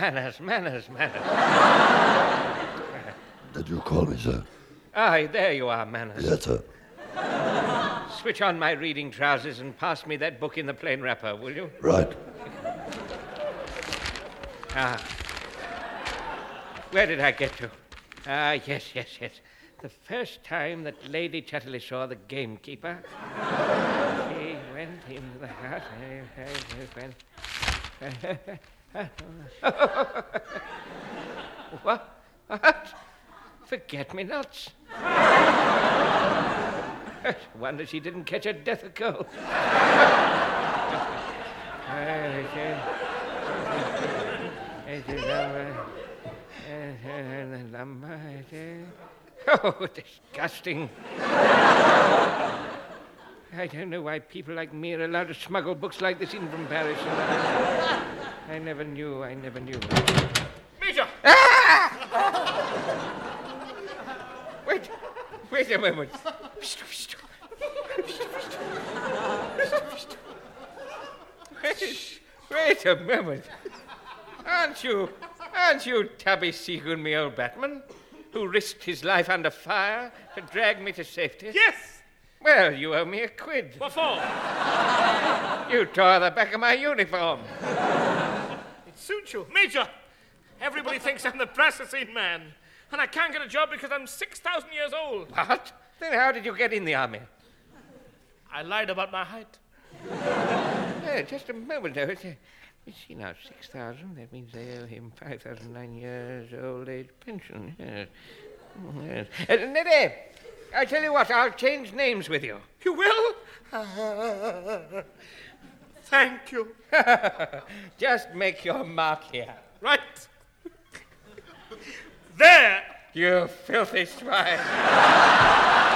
manners. Did you call me, sir? Aye, there you are, Manners. Yes, sir. Switch on my reading trousers and pass me that book in the plain wrapper, will you? Right. Where did I get to? Yes. The first time that Lady Chatterley saw the gamekeeper, he went into the house. What? Forget-me-nots. Wonder she didn't catch a death of cold. Oh, disgusting. I don't know why people like me are allowed to smuggle books like this in from Paris. I never knew. Major! Wait a moment. Wait a moment. Aren't you Tabby Seagoon, me old Batman, who risked his life under fire to drag me to safety? Yes! Well, you owe me a quid. What for? You tore the back of my uniform. It suits you. Major, everybody thinks I'm the plasticine man, and I can't get a job because I'm 6,000 years old. What? Then how did you get in the army? I lied about my height. Yeah, just a moment, though. You see now, 6,000, that means they owe him 5,009 years old age pension. Yes. Neddy, I tell you what, I'll change names with you. You will? Thank you. Just make your mark here. Right. There. You filthy swine.